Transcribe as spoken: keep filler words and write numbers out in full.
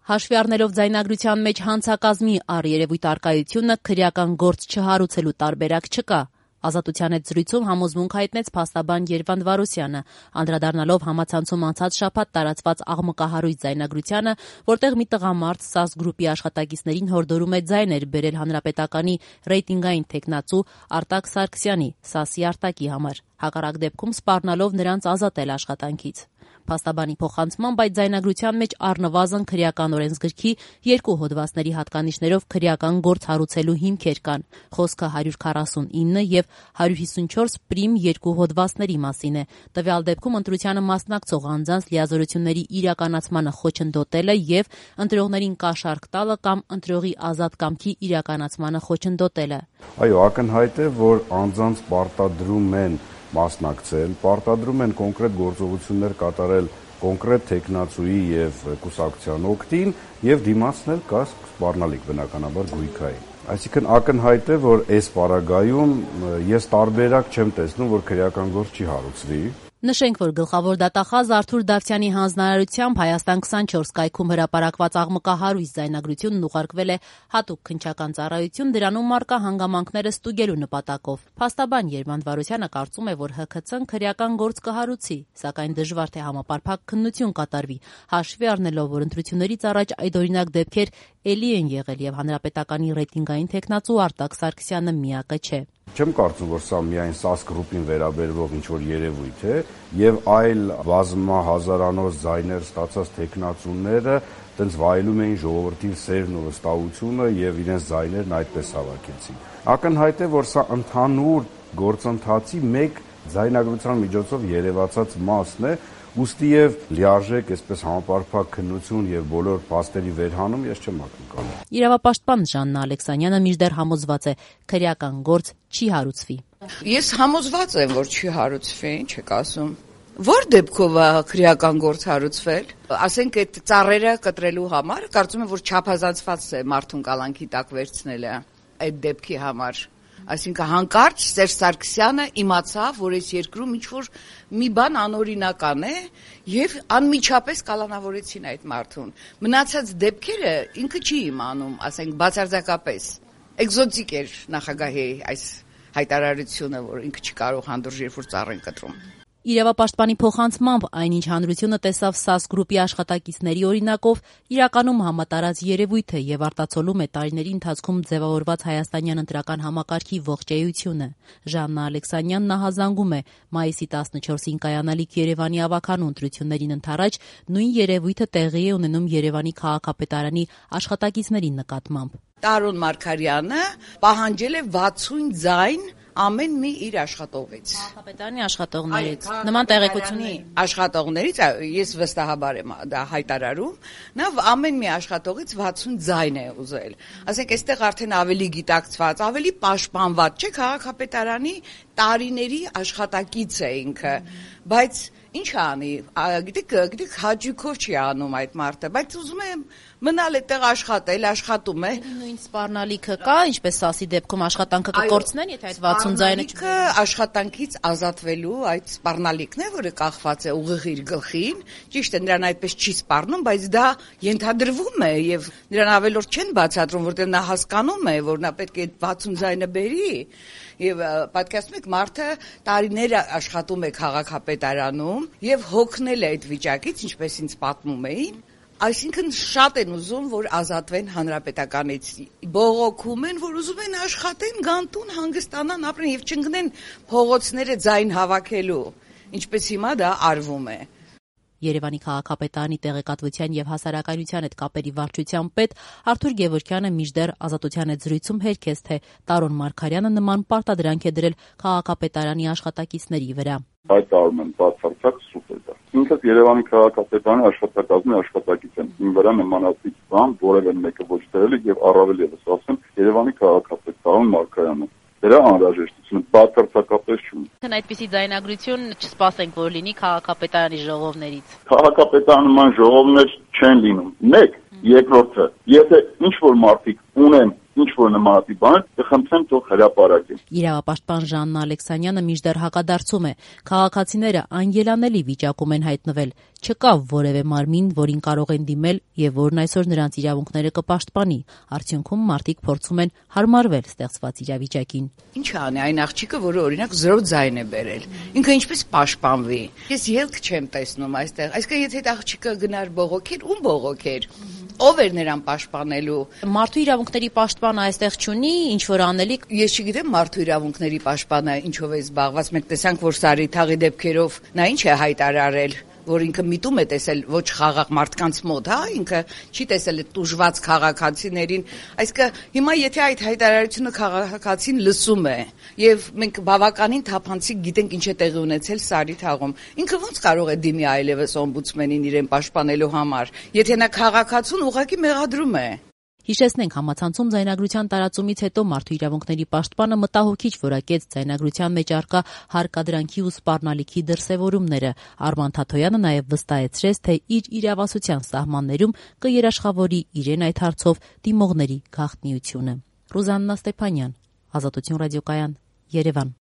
Հաշվի առնելով ձայնագրության մեջ հանցակազմի առերևույթ առկայությունը, քրեական գործ չհարուցելու տարբերակ չկա։ Ազատության հետ զրույցում համոզմունք հայտնեց փաստաբան Երվանդ Վարոսյանը, անդրադառնալով համացանցում անցած շաբաթ տարածված աղմկահարույց ձայնագրությանը, որտեղ մի տղամարդ ՍԱՍ գրուպի աշխատակիցներին հորդորում է ձայներ բերել հանրապետականի ռեյտինգային թեկնածու Արտակ Սարգսյանի՝ ՍԱՍ-ի արտակի համար, հակառակ դեպքում սպառնալով նրանց ազատել աշխատանքից։ Փաստաբանի փոխանցմամբ այդ ձայնագրության մեջ առնվազն քրեական օրենսգրքի երկու հոդվածների հատկանիշներով քրեական գործ հարուցելու հիմքեր կան։ Խոսքը հարյուր քառասունինը եւ հարյուր հիսունչորս պրիմ երկու հոդվածների մասին է։ Տվյալ դեպքում ընտրությանը մասնակցող անձանց լիազորությունների իրականացմանը խոչընդոտելը եւ ընտրողներին կաշառք տալը կամ ընտրողի ազատ կամքի իրականացմանը խոչընդոտելը։ Այո, ակնհայտ է, որ անձանց պարտադրում են մասնակցել, պարտադրում են կոնկրետ գործողություններ կատարել կոնկրետ թեկնածուի եւ կուսակցության օգտին եւ դիմացնել կա սպառնալիք բնականաբար գույքային։ Այսինքն ակնհայտ է, որ այս պարագայում ես տարբերակ չեմ տեսնում, որ քրեական գործ չի հարուցվի։ Նշենք, որ գլխավոր դատախազ Արթուր Դավթյանի հանձնարարությամբ Հայաստան քսանչորս կայքում հրապարակված աղմկահարույց ձայնագրությունն ուղարկվել է հատուկ քննչական ծառայություն դրանում առկա հանգամանքները ստուգելու նպատակով։ Փաստաբան Երվանդ Վարոսյանը կարծում է, որ Հ Քց Ն քրեական գործ կհարուցի, սակայն դժվար թե համապարփակ քննություն կատարվի, հաշվի առնելով, որ ընտրություններից առաջ այդօրինակ դեպքեր էլի են եղել եւ հանրապետականի ռեյտինգային թեկնածու Արտակ Սարգսյանը միակը չէ։ Չեմ կարծում, որ սա միայն ՍԱՍ գրուպին վերաբերվող ինչ-որ երևույթ է եւ այլ բազմահազարանոց ձայներ ստացած թեկնածուները տենց վայելում էին ժողովրդին սերն ու վստահությունը եւ իրենց ձայներն այդպես հավաքեցին։ Ակնհայտ է, որ սա ընդհանուր գործընթացի մեկ ձայնագրության միջոցով երևացած մասն է, ուստի եւ լիարժեք այսպես համապարփակ քննություն եւ բոլոր փաստերի վերհանում ես չեմ ակնկալում։ Իրավապաշտպան Ժաննա Ալեքսանյանը մինչդեռ համոզված է, քրեական գործ չի հարուցվի։ Ես համոզված եմ, որ չի հարուցվի, ինչ եք ասում։ Որ դեպքով է քրեական գործ հարուցվել, ասենք այդ ծառերը կտրելու համար, կարծում եմ, որ չափազանցված է մարդուն կալանքի տակ վերցնելը այդ դեպքի համար։ Այսինքն հանկարծ Սերժ Սարգսյանը իմացավ, որ այս երկրում ինչ-որ մի բան անօրինական է եւ անմիջապես կալանավորեցին այդ մարդուն։ Մնացած դեպքերը ինքը չի իմանում, ասենք բացարձակապես։ Էկզոտիկ էր նախագահի այս հայտարարությունը, որ ինքը չի կարող հանդուրժ երբ որ ծառ են կտրում։ Իրավապաշտպանի փոխանցմամբ այնինչ հանրությունը տեսավ ՍԱՍ գրուպի աշխատակիցների օրինակով իրականում համատարած երևույթ է եւ արտացոլում է տարիների ընթացքում ձևավորված հայաստանյան ընտրական համակարգի ողջ էությունը։ Ժաննա Ալեքսանյանն ահազանգում է մայիսի տասնչորսին կայանալիք Երևանի ավագանու ընտրություններին ընդառաջ նույն երևույթը տեղի է ունենում Երևանի քաղաքապետարանի աշխատակիցների նկատմամբ։ Տարոն Մարգարյանը պահանջել է վաթսուն ձայն ամեն մի իր աշխատողից։ Քաղաքապետարանի աշխատողներից։ Նման տեղեկությունի աշխատողներից ես վստահաբար եմ դա հայտարարում, նա ամեն մի աշխատողից վաթսուն ձայն է ուզել։ Ասենք այստեղ արդեն ավելի գիտակցված, ավելի պաշտպանված չէ քաղաքապետարանի տարիների աշխատակից է ինքը, բայց ինչ անի, գիտեք, գիտեք հաճույքով չի անում այդ մարդը, բայց ուզում է մնալ այդտեղ աշխատել, աշխատում է։ Նույն սպառնալիքը կա, ինչպես ՍԱՍ-ի դեպքում աշխատանքը կկորցնեն, եթե այդ վաթսուն ձայնը չկա։ Աշխատանքից ազատվելու այդ սպառնալիքն է, որը կախված է ուղիղ իր գլխին, ճիշտ է, նրան այդպես չի սպառնում, բայց դա ենթադրվում է եւ նրան ավելորդ չեն բացատրում, որտեղ նա հասկանում է, որ նա պետք է այդ վաթսուն ձայնը բերի։ Եվ պատկերացնում եք մարդը տարիներ աշխատում է քաղաքապետարանում եւ հոգնել է այդ վիճակից, ինչպես ինձ պատմում էին, այսինքն շատ են ուզում, որ ազատվեն հանրապետականից, բողոքում են, որ ուզում են աշխատեն, գան տուն, հանգստանան, ապրեն եւ չընկնեն փողոցները ձայն հավաքելու, ինչպես հիմա դա արվում է։ Երևանի քաղաքապետարանի տեղեկատվության եւ հասարակայնության հետ կապերի վարչության պետ Արթուր Գևորգյանը մինչդեռ Ազատության հետ զրույցում հերքեց, թե Տարոն Մարգարյանը նման պարտադրանք է դրել քաղաքապետարանի աշխատակիցների վրա։ Հայտարարում են բացարձակ սուպեր դա։ Ինքս Երևանի քաղաքապետարանի աշխատակազմի աշխատակից եմ։ Իմ վրա նմանատիպ բան որևէ մեկը ոչ դրել է եւ առավել եւս ասեմ Երևանի քաղաքապետարան Մարգարյանը դրա անհրաժեշտությունը բացարձակապես չունի։ Քան այդպիսի ձայնագրություն չսպասենք, որ լինի քաղաքապետարանի ժողովներից։ Քաղաքապետարանի ժողովներ չեն լինում։ Մեկ, երկրորդը, եթե ինչ որ մարդիկ ունեն ինչ որ նմանատիպ բան, կխնդրեմ թող հրապարակեն։ Իրավապաշտպան Ժաննա Ալեքսանյանը մինչդեռ հակադարձում է. քաղաքացիները անելանելի վիճակում են հայտնվել, չկա որևէ մարմին, որին կարող են դիմել եւ որն այսօր նրանց իրավունքները կպաշտպանի։ Արդյունքում մարդիկ փորձում են հարմարվել ստեղծված իրավիճակին։ Ինչ անի այն աղջիկը, որը օրինակ զրո ձայն է բերել։ Ինքը ինչպես պաշտպանվի։ Ես ելք չեմ տեսնում այստեղ։ Այսինքն եթե այդ աղջիկը գնար բողոքեր, ում բողոքեր։ Ով էր նրան պաշտպանելու։ Մարդու իրավունքների պաշտպանը այստեղ չունի ինչ որ անելիք։ Ես չգիտեմ մարդու իրավունքների պաշտպանը ինչով է զբաղված։ Մենք տեսանք, որ Սարիթաղի դեպքերով նա ինչ է հայտարարել, որ ինքը միտում է տեսել ոչ խաղաղ մարդկանց մոտ, հա, ինքը չի տեսել այդ տուժված քաղաքացիներին։ Այսինքն հիմա եթե այդ հայտարարությունը քաղաքացին լսում է եւ մենք բավականին թափանցիկ գիտենք ինչ է տեղի ունեցել Սարիթաղում, ինքը ո՞նց կարող է դիմի այլևս օմբուդսմենին իրեն պաշտպանելու համար, եթե նա քաղաքացուն ուղղակի մեղադրում է։ Հիշեցնենք, համացանցում ձայնագրության տարածումից հետո մարդու իրավունքների պաշտպանը մտահոգիչ որակեց ձայնագրության մեջ առկա հարկադրանքի ու սպառնալիքի դրսևորումները։ Արման Թաթոյանը նաև վստահեցրեց, թե իր իրավասության սահմաններում կերաշխավորի իրեն այդ հարցով դիմողների գաղտնիությունը։ Ռուզաննա Ստեփանյան, Ազատություն ռադիոկայան, Երևան։